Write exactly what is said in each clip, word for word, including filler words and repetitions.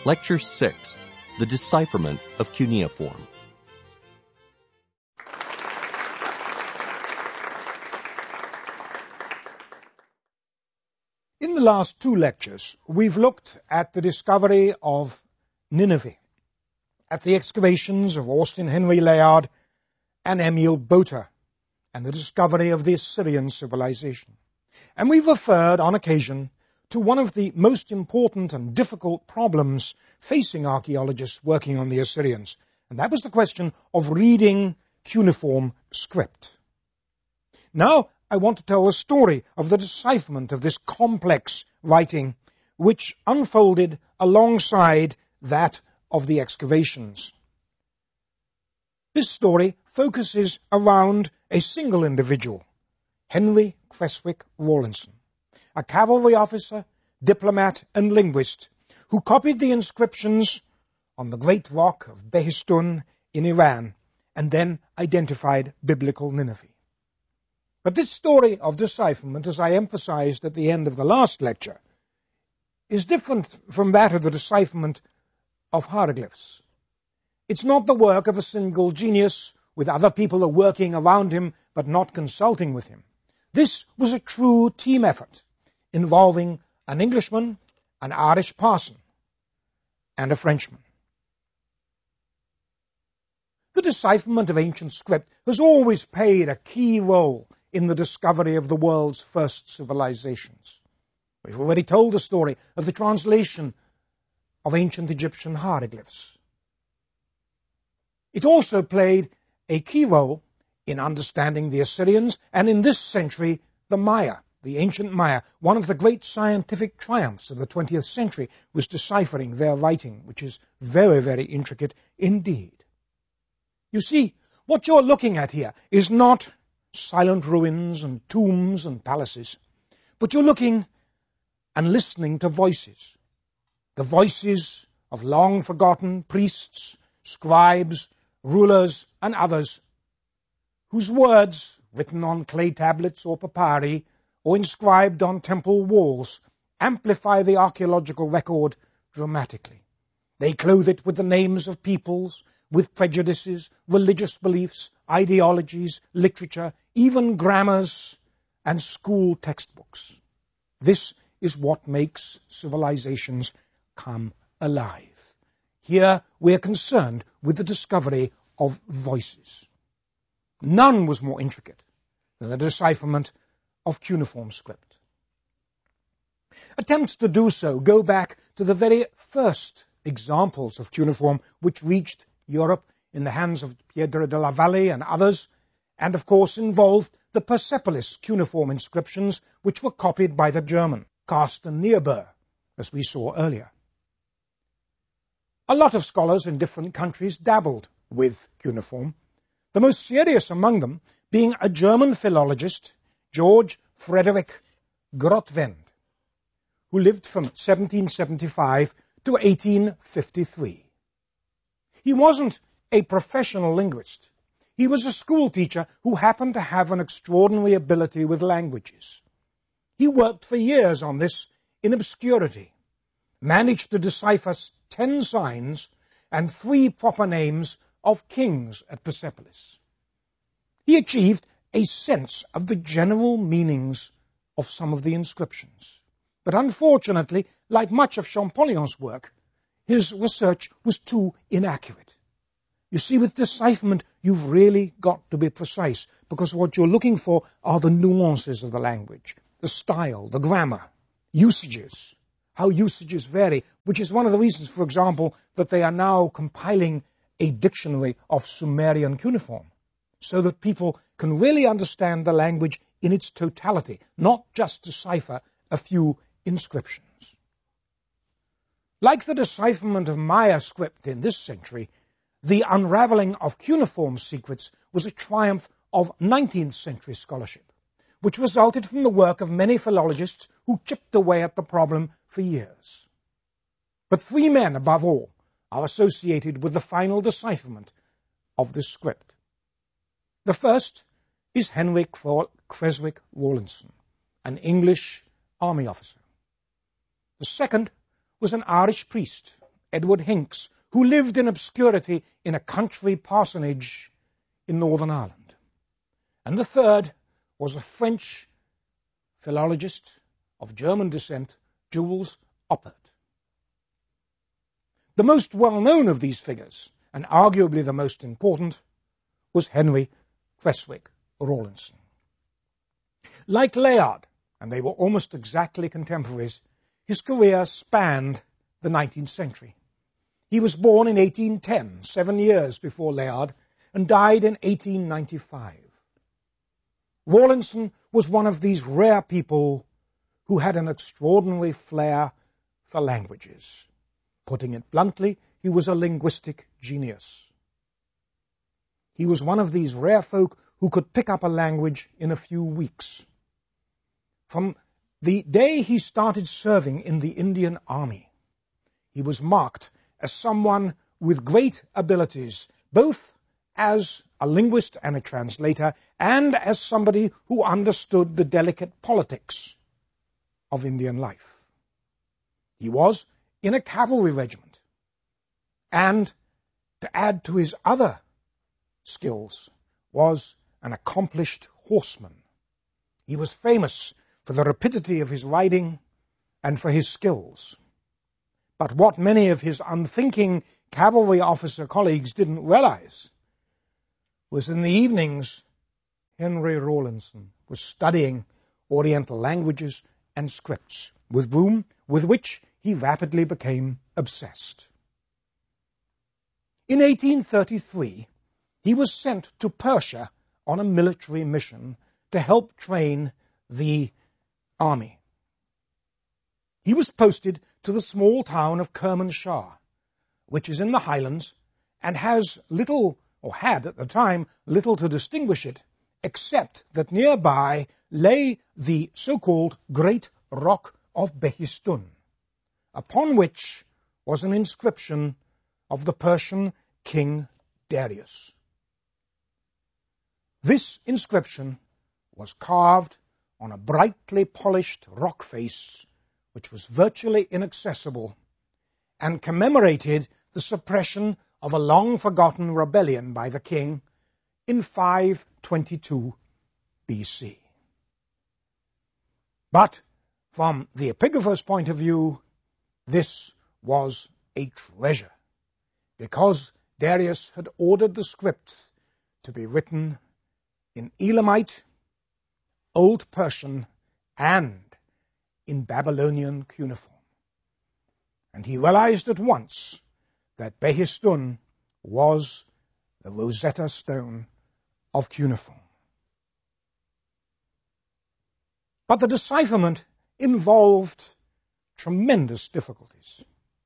Lecture six, The Decipherment of Cuneiform. In the last two lectures, we've looked at the discovery of Nineveh, at the excavations of Austin Henry Layard and Emil Boter, and the discovery of the Assyrian civilization. And we've referred on occasion to one of the most important and difficult problems facing archaeologists working on the Assyrians, and that was the question of reading cuneiform script. Now I want to tell the story of the decipherment of this complex writing, which unfolded alongside that of the excavations. This story focuses around a single individual, Henry Creswick Rawlinson, a cavalry officer, diplomat, and linguist who copied the inscriptions on the great rock of Behistun in Iran and then identified biblical Nineveh. But this story of decipherment, as I emphasized at the end of the last lecture, is different from that of the decipherment of hieroglyphs. It's not the work of a single genius with other people are working around him but not consulting with him. This was a true team effort involving an Englishman, an Irish parson, and a Frenchman. The decipherment of ancient script has always played a key role in the discovery of the world's first civilizations. We've already told the story of the translation of ancient Egyptian hieroglyphs. It also played a key role in understanding the Assyrians, and in this century, the Maya, the ancient Maya. One of the great scientific triumphs of the twentieth century was deciphering their writing, which is very, very intricate indeed. You see, what you're looking at here is not silent ruins and tombs and palaces, but you're looking and listening to voices, the voices of long-forgotten priests, scribes, rulers, and others, whose words, written on clay tablets or papyri, or inscribed on temple walls, amplify the archaeological record dramatically. They clothe it with the names of peoples, with prejudices, religious beliefs, ideologies, literature, even grammars and school textbooks. This is what makes civilizations come alive. Here we are concerned with the discovery of voices. None was more intricate than the decipherment of cuneiform script. Attempts to do so go back to the very first examples of cuneiform which reached Europe in the hands of Pietro della Valle and others, and of course involved the Persepolis cuneiform inscriptions which were copied by the German, Carsten Niebuhr, as we saw earlier. A lot of scholars in different countries dabbled with cuneiform, the most serious among them being a German philologist, George Frederick Grotwend, who lived from seventeen seventy-five to eighteen fifty-three. He wasn't a professional linguist. He was a school teacher who happened to have an extraordinary ability with languages. He worked for years on this in obscurity, managed to decipher ten signs and three proper names of kings at Persepolis. He achieved a sense of the general meanings of some of the inscriptions. But unfortunately, like much of Champollion's work, his research was too inaccurate. You see, with decipherment, you've really got to be precise, because what you're looking for are the nuances of the language, the style, the grammar, usages, how usages vary, which is one of the reasons, for example, that they are now compiling a dictionary of Sumerian cuneiform, so that people can really understand the language in its totality, not just decipher a few inscriptions. Like the decipherment of Maya script in this century, the unraveling of cuneiform secrets was a triumph of nineteenth century scholarship, which resulted from the work of many philologists who chipped away at the problem for years. But three men, above all, are associated with the final decipherment of this script. The first is Henry Creswick Rawlinson, an English army officer. The second was an Irish priest, Edward Hincks, who lived in obscurity in a country parsonage in Northern Ireland. And the third was a French philologist of German descent, Jules Oppert. The most well-known of these figures, and arguably the most important, was Henry Creswick Rawlinson. Like Layard, and they were almost exactly contemporaries, his career spanned the nineteenth century. He was born in eighteen ten, seven years before Layard, and died in eighteen ninety-five. Rawlinson was one of these rare people who had an extraordinary flair for languages. Putting it bluntly, he was a linguistic genius. He was one of these rare folk who could pick up a language in a few weeks. From the day he started serving in the Indian Army, he was marked as someone with great abilities, both as a linguist and a translator, and as somebody who understood the delicate politics of Indian life. He was in a cavalry regiment, and to add to his other skills, was an accomplished horseman. He was famous for the rapidity of his riding and for his skills. But what many of his unthinking cavalry officer colleagues didn't realize was in the evenings, Henry Rawlinson was studying Oriental languages and scripts, with whom, with which he rapidly became obsessed. In eighteen thirty-three, he was sent to Persia on a military mission to help train the army. He was posted to the small town of Kermanshah, which is in the highlands and has little, or had at the time, little to distinguish it, except that nearby lay the so-called Great Rock of Behistun, upon which was an inscription of the Persian king Darius. This inscription was carved on a brightly polished rock face, which was virtually inaccessible, and commemorated the suppression of a long-forgotten rebellion by the king in five twenty-two B C. But from the epigrapher's point of view, this was a treasure, because Darius had ordered the script to be written in Elamite, Old Persian, and in Babylonian cuneiform. And he realized at once that Behistun was the Rosetta Stone of cuneiform. But the decipherment involved tremendous difficulties.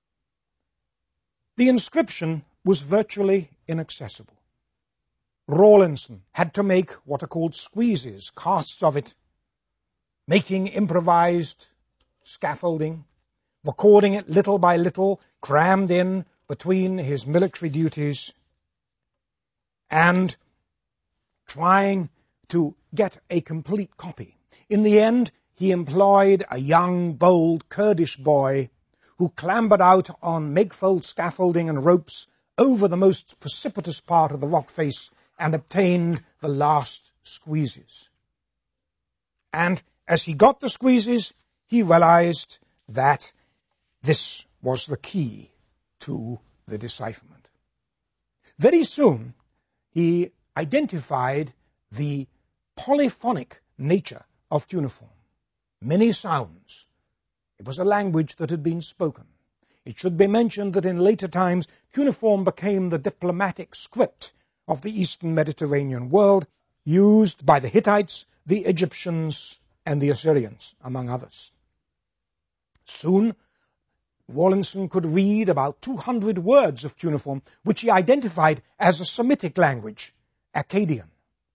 The inscription was virtually inaccessible. Rawlinson had to make what are called squeezes, casts of it, making improvised scaffolding, recording it little by little, crammed in between his military duties, and trying to get a complete copy. In the end, he employed a young, bold Kurdish boy who clambered out on make-fold scaffolding and ropes over the most precipitous part of the rock face and obtained the last squeezes. And as he got the squeezes, he realized that this was the key to the decipherment. Very soon, he identified the polyphonic nature of cuneiform. Many sounds. It was a language that had been spoken. It should be mentioned that in later times, cuneiform became the diplomatic script of the Eastern Mediterranean world, used by the Hittites, the Egyptians, and the Assyrians, among others. Soon, Rawlinson could read about two hundred words of cuneiform, which he identified as a Semitic language, Akkadian.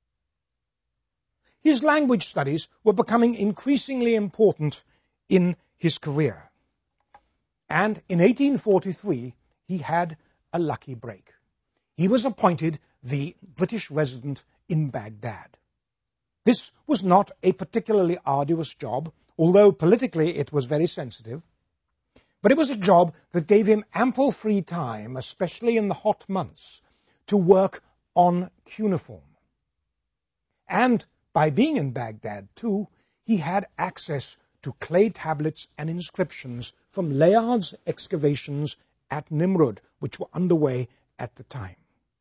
His language studies were becoming increasingly important in his career. And in eighteen forty-three, he had a lucky break. He was appointed the British resident in Baghdad. This was not a particularly arduous job, although politically it was very sensitive. But it was a job that gave him ample free time, especially in the hot months, to work on cuneiform. And by being in Baghdad, too, he had access to clay tablets and inscriptions from Layard's excavations at Nimrud, which were underway at the time.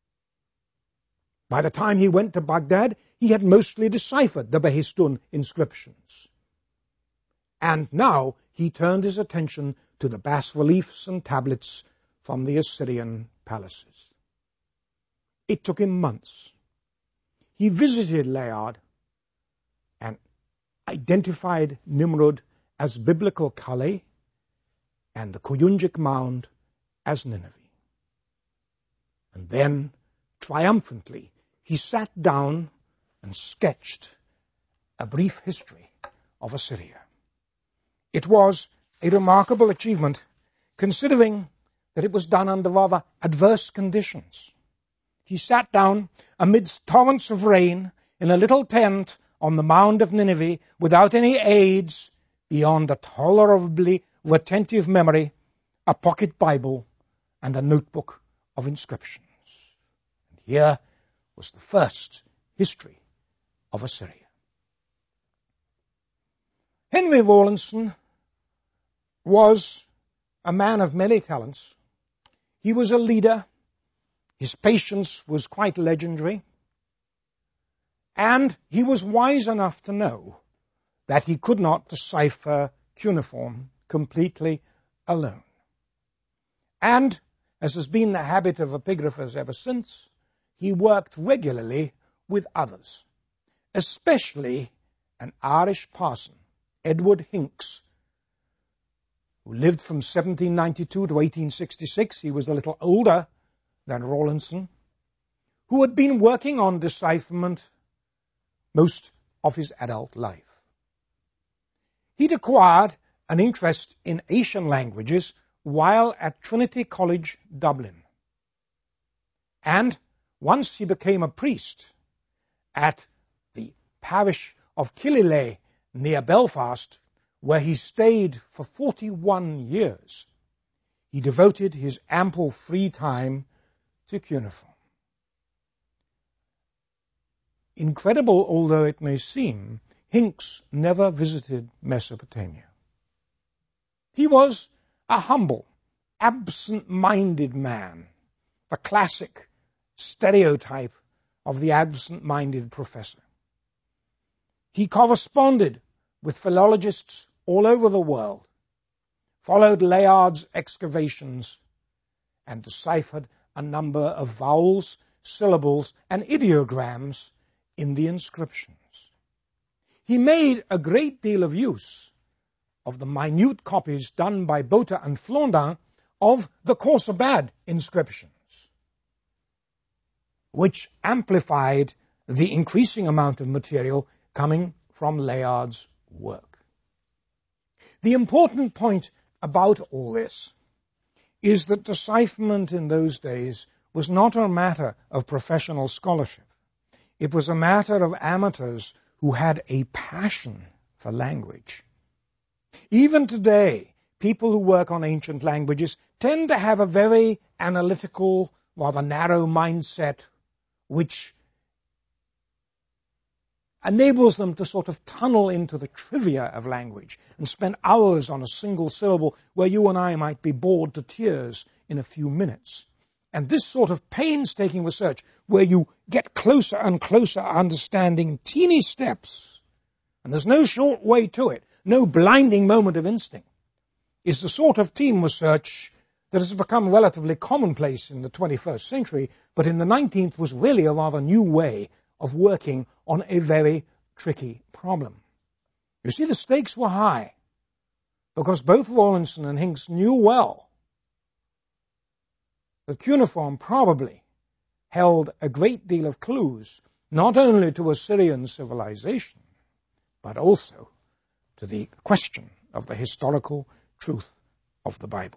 By the time he went to Baghdad, he had mostly deciphered the Behistun inscriptions. And now he turned his attention to the bas-reliefs and tablets from the Assyrian palaces. It took him months. He visited Layard and identified Nimrud as biblical Calais and the Kuyunjik mound as Nineveh. And then, triumphantly, he sat down and sketched a brief history of Assyria. It was a remarkable achievement, considering that it was done under rather adverse conditions. He sat down amidst torrents of rain in a little tent on the mound of Nineveh without any aids beyond a tolerably retentive memory, a pocket Bible, and a notebook of inscriptions. And here was the first history of Assyria. Henry Rawlinson was a man of many talents. He was a leader. His patience was quite legendary. And he was wise enough to know that he could not decipher cuneiform completely alone. And, as has been the habit of epigraphers ever since, he worked regularly with others, especially an Irish parson, Edward Hincks, who lived from seventeen ninety-two to eighteen sixty-six. He was a little older than Rawlinson, who had been working on decipherment most of his adult life. He'd acquired an interest in Asian languages while at Trinity College, Dublin. And once he became a priest at the parish of Killilay near Belfast, where he stayed for forty-one years, he devoted his ample free time to cuneiform. Incredible although it may seem, Hincks never visited Mesopotamia. He was a humble, absent-minded man, the classic stereotype of the absent-minded professor. He corresponded with philologists all over the world, followed Layard's excavations, and deciphered a number of vowels, syllables, and ideograms in the inscriptions. He made a great deal of use of the minute copies done by Botta and Flandin of the Khorsabad inscriptions, which amplified the increasing amount of material coming from Layard's work. The important point about all this is that decipherment in those days was not a matter of professional scholarship. It was a matter of amateurs who had a passion for language. Even today, people who work on ancient languages tend to have a very analytical, rather narrow mindset, which enables them to sort of tunnel into the trivia of language and spend hours on a single syllable where you and I might be bored to tears in a few minutes. And this sort of painstaking research, where you get closer and closer understanding teeny steps, and there's no short way to it, no blinding moment of instinct, is the sort of team research that has become relatively commonplace in the twenty-first century, but in the nineteenth was really a rather new way of working on a very tricky problem. You see, the stakes were high, because both Rawlinson and Hincks knew well that cuneiform probably held a great deal of clues, not only to Assyrian civilization, but also to the question of the historical truth of the Bible.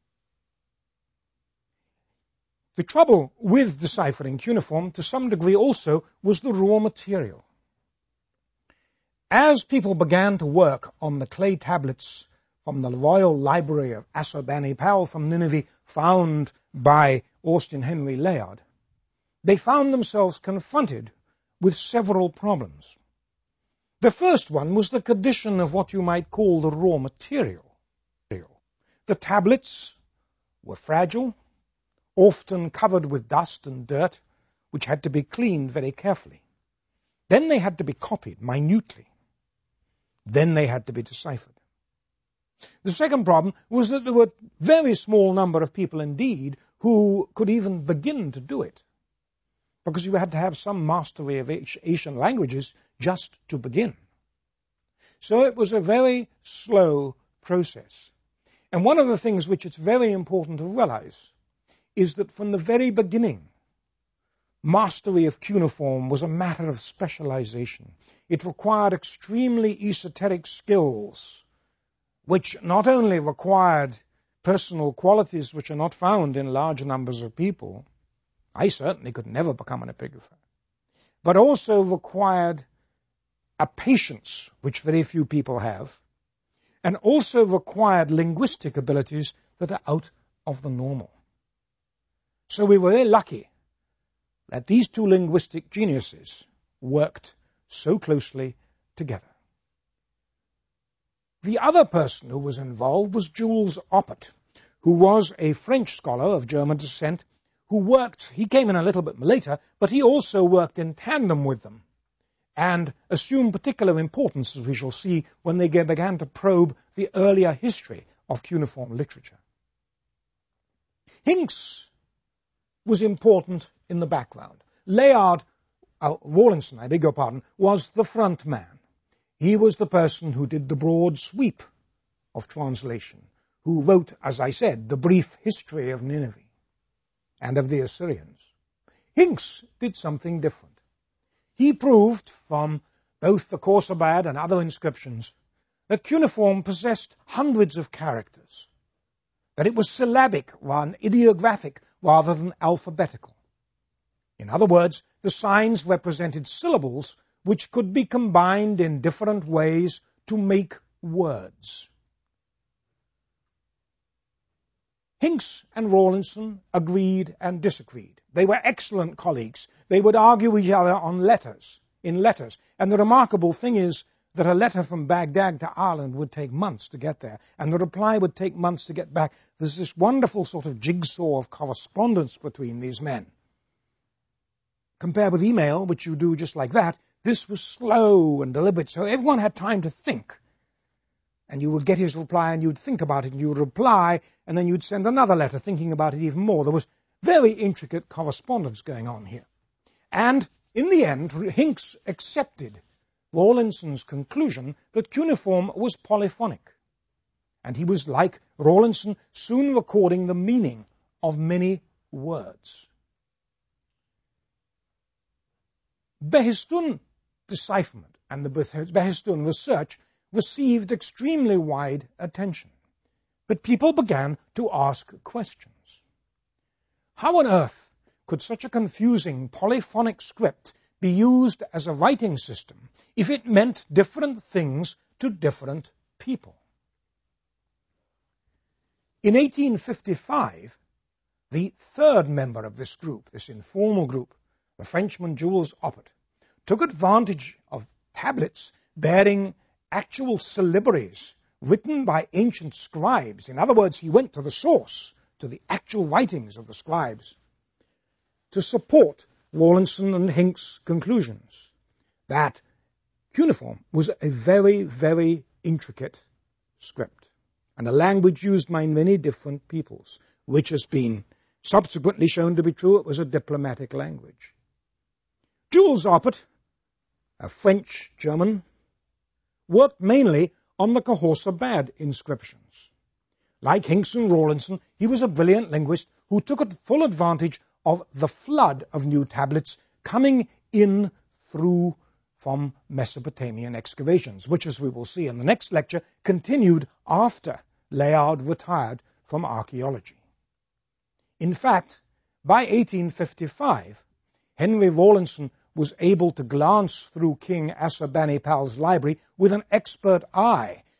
The trouble with deciphering cuneiform, to some degree also, was the raw material. As people began to work on the clay tablets from the Royal Library of Assurbanipal from Nineveh, found by Austin Henry Layard, they found themselves confronted with several problems. The first one was the condition of what you might call the raw material. The tablets were fragile, often covered with dust and dirt, which had to be cleaned very carefully. Then they had to be copied minutely. Then they had to be deciphered. The second problem was that there were a very small number of people indeed who could even begin to do it, because you had to have some mastery of Asian languages just to begin. So it was a very slow process. And one of the things which it's very important to realize is that from the very beginning, mastery of cuneiform was a matter of specialization. It required extremely esoteric skills, which not only required personal qualities which are not found in large numbers of people. I certainly could never become an epigrapher. But also required a patience, which very few people have, and also required linguistic abilities that are out of the normal. So we were very lucky that these two linguistic geniuses worked so closely together. The other person who was involved was Jules Oppert, who was a French scholar of German descent, who worked, he came in a little bit later, but he also worked in tandem with them and assumed particular importance, as we shall see, when they began to probe the earlier history of cuneiform literature. Hincks was important in the background. Layard, uh, Rawlinson, I beg your pardon, was the front man. He was the person who did the broad sweep of translation, who wrote, as I said, the brief history of Nineveh and of the Assyrians. Hincks did something different. He proved from both the Khorsabad and other inscriptions that cuneiform possessed hundreds of characters, that it was syllabic and ideographic rather than alphabetical. In other words, the signs represented syllables which could be combined in different ways to make words. Hincks and Rawlinson agreed and disagreed. They were excellent colleagues. They would argue with each other on letters, in letters. And the remarkable thing is that a letter from Baghdad to Ireland would take months to get there, and the reply would take months to get back. There's this wonderful sort of jigsaw of correspondence between these men. Compared with email, which you do just like that, this was slow and deliberate, so everyone had time to think. And you would get his reply, and you'd think about it, and you would reply, and then you'd send another letter thinking about it even more. There was very intricate correspondence going on here. And in the end, Hincks accepted Rawlinson's conclusion that cuneiform was polyphonic. And he was, like Rawlinson, soon recording the meaning of many words. Behistun decipherment and the Behistun research received extremely wide attention. But people began to ask questions. How on earth could such a confusing polyphonic script be used as a writing system if it meant different things to different people? In eighteen fifty-five, the third member of this group, this informal group, the Frenchman Jules Oppert, took advantage of tablets bearing actual syllabaries written by ancient scribes. In other words, he went to the source, to the actual writings of the scribes, to support Rawlinson and Hincks' conclusions that cuneiform was a very, very intricate script and a language used by many different peoples, which has been subsequently shown to be true. It was a diplomatic language. Jules Oppert, a French-German, worked mainly on the Khorsabad inscriptions. Like Hincks and Rawlinson, he was a brilliant linguist who took full advantage of the flood of new tablets coming in through from Mesopotamian excavations, which, as we will see in the next lecture, continued after Layard retired from archaeology. In fact, by eighteen fifty-five, Henry Rawlinson was able to glance through King Assurbanipal's library with an expert eye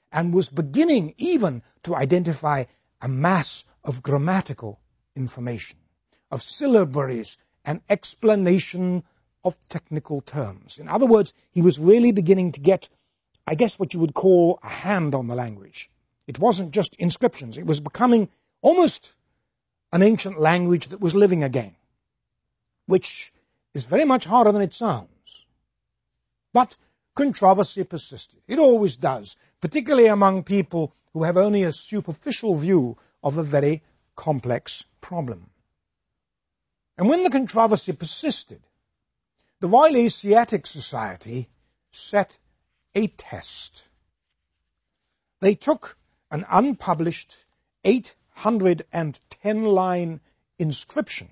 and was beginning even to identify a mass of grammatical information, of syllabaries and explanation of technical terms. In other words, he was really beginning to get, I guess, what you would call a hand on the language. It wasn't just inscriptions. It was becoming almost an ancient language that was living again, which is very much harder than it sounds. But controversy persisted. It always does, particularly among people who have only a superficial view of a very complex problem. And when the controversy persisted, the Royal Asiatic Society set a test. They took an unpublished eight hundred ten line inscription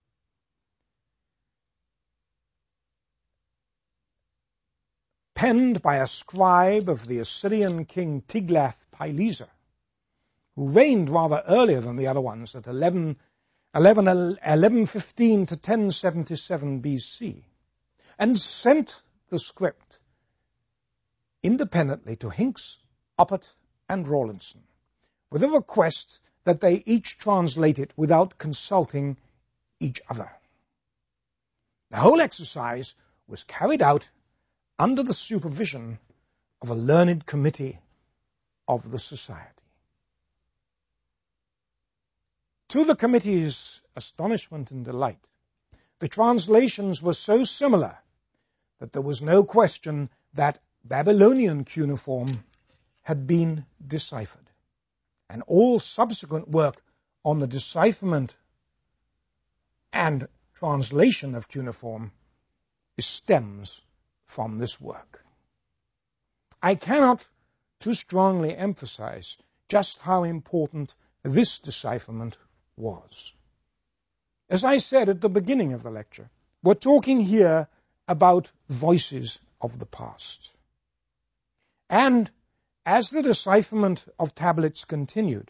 penned by a scribe of the Assyrian king Tiglath-Pileser, who reigned rather earlier than the other ones at eleven, eleven, eleven fifteen to ten seventy-seven B C, and sent the script independently to Hincks, Oppert, and Rawlinson, with a request that they each translate it without consulting each other. The whole exercise was carried out under the supervision of a learned committee of the society. To the committee's astonishment and delight, the translations were so similar that there was no question that Babylonian cuneiform had been deciphered, and all subsequent work on the decipherment and translation of cuneiform stems from this work. I cannot too strongly emphasize just how important this decipherment was. As I said at the beginning of the lecture, we're talking here about voices of the past. And as the decipherment of tablets continued,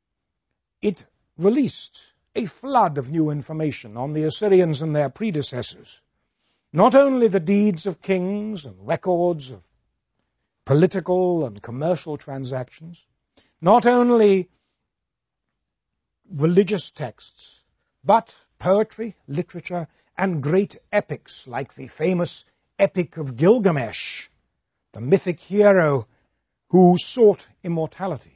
it released a flood of new information on the Assyrians and their predecessors. Not only the deeds of kings and records of political and commercial transactions, not only religious texts, but poetry, literature, and great epics like the famous Epic of Gilgamesh, the mythic hero who sought immortality.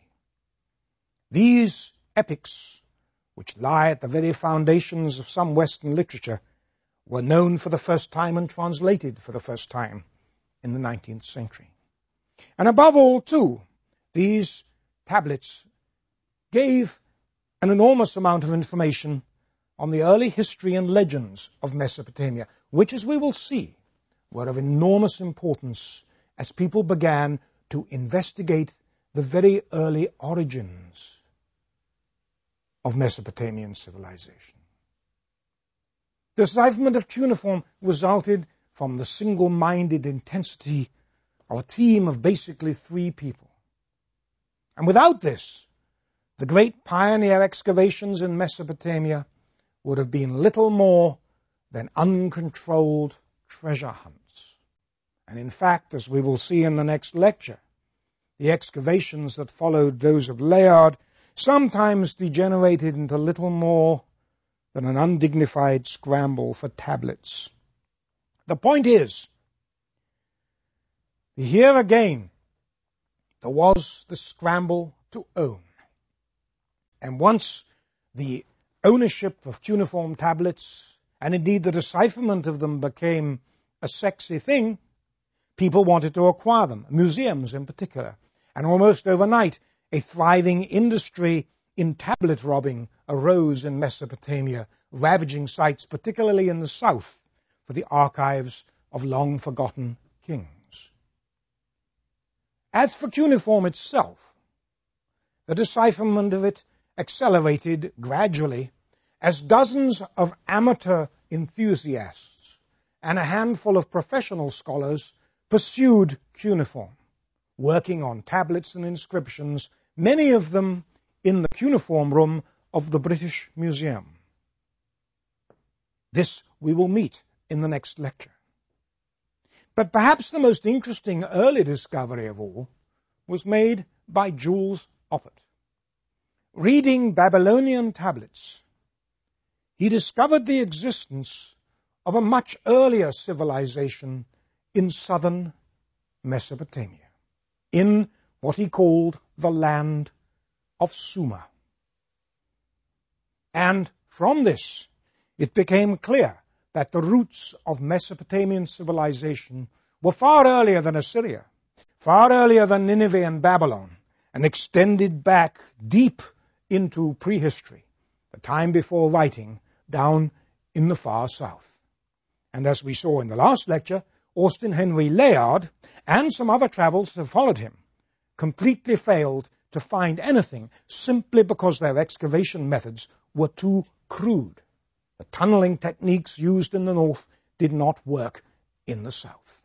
These epics, which lie at the very foundations of some Western literature, were known for the first time and translated for the first time in the nineteenth century. And above all, too, these tablets gave an enormous amount of information on the early history and legends of Mesopotamia, which, as we will see, were of enormous importance as people began to investigate the very early origins of Mesopotamian civilization. The decipherment of cuneiform resulted from the single-minded intensity of a team of basically three people. And without this, the great pioneer excavations in Mesopotamia would have been little more than uncontrolled treasure hunts. And in fact, as we will see in the next lecture, the excavations that followed those of Layard sometimes degenerated into little more than an undignified scramble for tablets. The point is, here again, there was the scramble to own. And once the ownership of cuneiform tablets, and indeed the decipherment of them, became a sexy thing, people wanted to acquire them, museums in particular. And almost overnight, a thriving industry in tablet robbing arose in Mesopotamia, ravaging sites, particularly in the south, for the archives of long-forgotten kings. As for cuneiform itself, the decipherment of it accelerated gradually as dozens of amateur enthusiasts and a handful of professional scholars pursued cuneiform, working on tablets and inscriptions, many of them in the cuneiform room of the British Museum. This we will meet in the next lecture. But perhaps the most interesting early discovery of all was made by Jules Oppert. Reading Babylonian tablets, he discovered the existence of a much earlier civilization in southern Mesopotamia, in what he called the land of Sumer. And from this, it became clear that the roots of Mesopotamian civilization were far earlier than Assyria, far earlier than Nineveh and Babylon, and extended back deep into prehistory, the time before writing, down in the far south. And as we saw in the last lecture, Austin Henry Layard and some other travellers who followed him completely failed to find anything simply because their excavation methods were too crude. The tunneling techniques used in the north did not work in the south.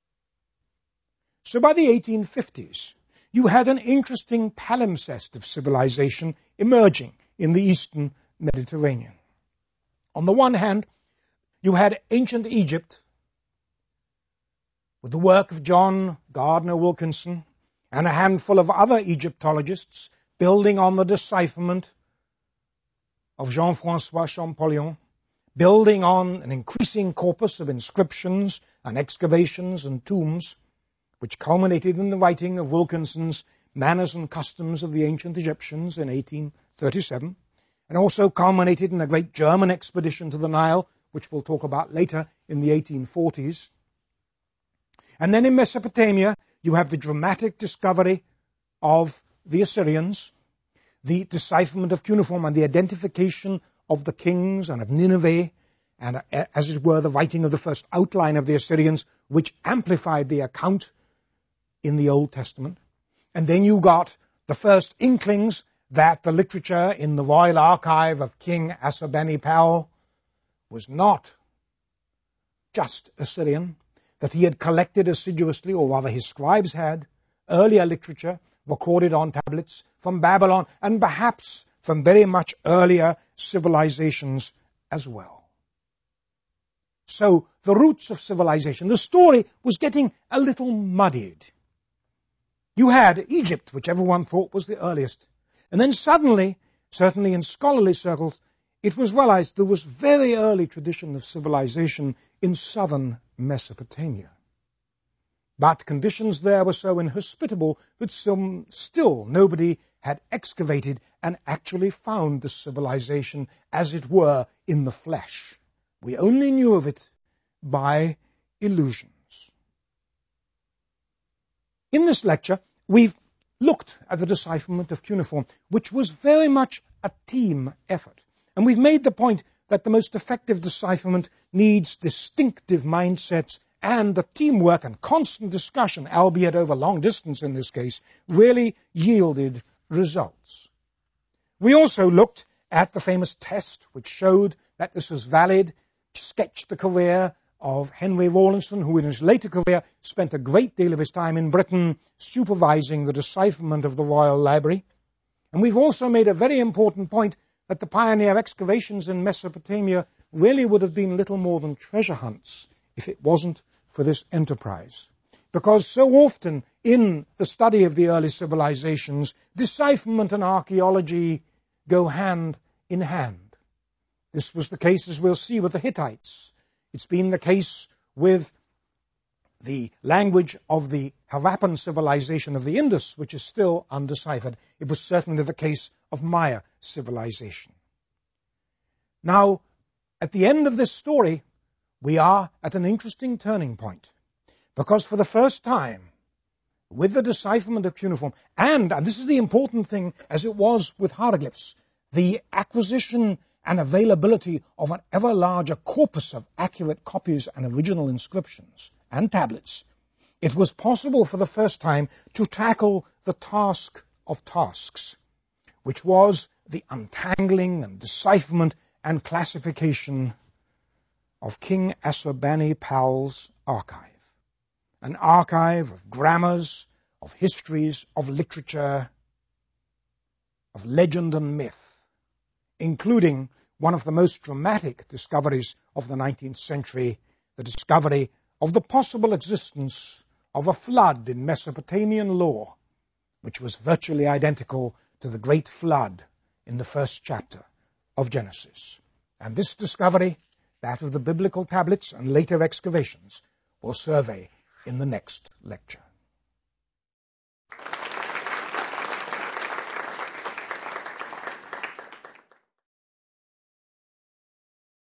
So by the eighteen fifties, you had an interesting palimpsest of civilization emerging in the eastern Mediterranean. On the one hand, you had ancient Egypt, with the work of John Gardner Wilkinson and a handful of other Egyptologists building on the decipherment of Jean-François Champollion, building on an increasing corpus of inscriptions and excavations and tombs, which culminated in the writing of Wilkinson's Manners and Customs of the Ancient Egyptians in eighteen thirty-seven, and also culminated in a great German expedition to the Nile, which we'll talk about later, in the eighteen forties. And then in Mesopotamia, you have the dramatic discovery of the Assyrians, the decipherment of cuneiform and the identification of the kings and of Nineveh, and uh, as it were, the writing of the first outline of the Assyrians, which amplified the account in the Old Testament. And then you got the first inklings that the literature in the royal archive of King Assurbanipal was not just Assyrian, that he had collected assiduously, or rather his scribes had, earlier literature recorded on tablets from Babylon and perhaps from very much earlier civilizations as well. So the roots of civilization, the story was getting a little muddied. You had Egypt, which everyone thought was the earliest. And then suddenly, certainly in scholarly circles, it was realized there was very early tradition of civilization in southern Mesopotamia. But conditions there were so inhospitable that some, still nobody had excavated and actually found the civilization, as it were, in the flesh. We only knew of it by illusions. In this lecture, we've looked at the decipherment of cuneiform, which was very much a team effort. And we've made the point that the most effective decipherment needs distinctive mindsets, and the teamwork and constant discussion, albeit over long distance in this case, really yielded results. We also looked at the famous test which showed that this was valid, sketched the career of Henry Rawlinson, who in his later career spent a great deal of his time in Britain supervising the decipherment of the Royal Library. And we've also made a very important point that the pioneer excavations in Mesopotamia really would have been little more than treasure hunts if it wasn't for this enterprise. Because so often in the study of the early civilizations, decipherment and archaeology go hand in hand. This was the case, as we'll see, with the Hittites. It's been the case with the language of the Harappan civilization of the Indus, which is still undeciphered. It was certainly the case of Maya civilization. Now, at the end of this story, we are at an interesting turning point, because for the first time, with the decipherment of cuneiform, and, and this is the important thing, as it was with hieroglyphs, the acquisition and availability of an ever larger corpus of accurate copies and original inscriptions and tablets, it was possible for the first time to tackle the task of tasks, which was the untangling and decipherment and classification of King Assurbanipal's archive, an archive of grammars, of histories, of literature, of legend and myth, including one of the most dramatic discoveries of the nineteenth century, the discovery of the possible existence of a flood in Mesopotamian lore, which was virtually identical to the great flood in the first chapter of Genesis. And this discovery, that of the biblical tablets and later excavations, we'll survey in the next lecture.